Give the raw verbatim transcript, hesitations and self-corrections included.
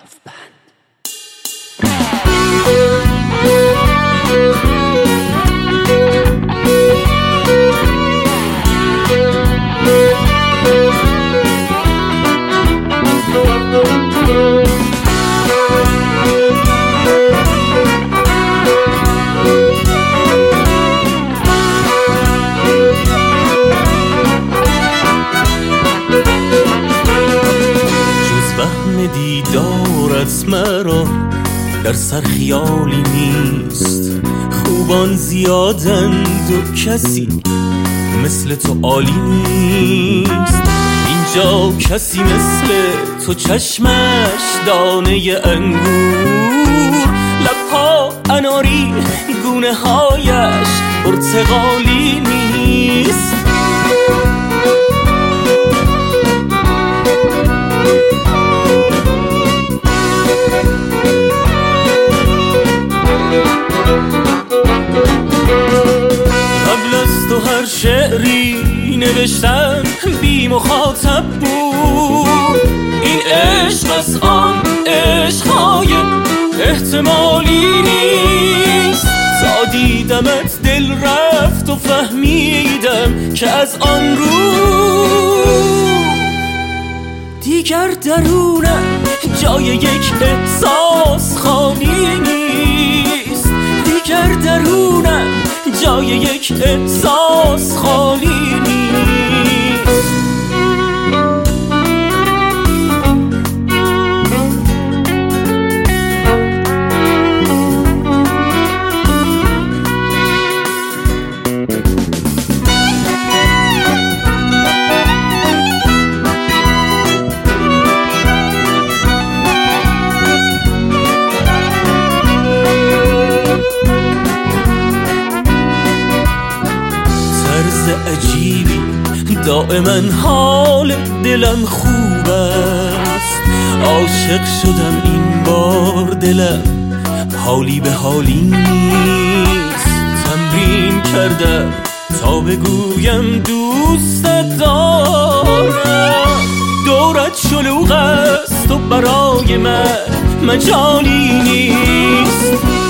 دیدارت مرا در سر خیالی نیست، خوبان زیادند و کسی مثل تو عالی نیست. اینجا کسی مثل تو چشمش دانه انگور، لبها اناری گونه هایش پرتقالی نیست. قبل از تو هر شعری نوشتن بی مخاطب بود، این عشق از آن عشقهای احتمالی نیست. تا دیدمت دل رفت و فهمیدم که از آن رو دیگر درونم جای یک احساس خالی نیست. دیگر درونم جای یک احساس خالی نیست. عجیبی دائما حال دلم خوب است، عاشق شدم این بار دلم حالی به حالی نیست. تمرین کردم تا بگویم دوست دارم، دورت شلوغ است و برای من مجالی نیست.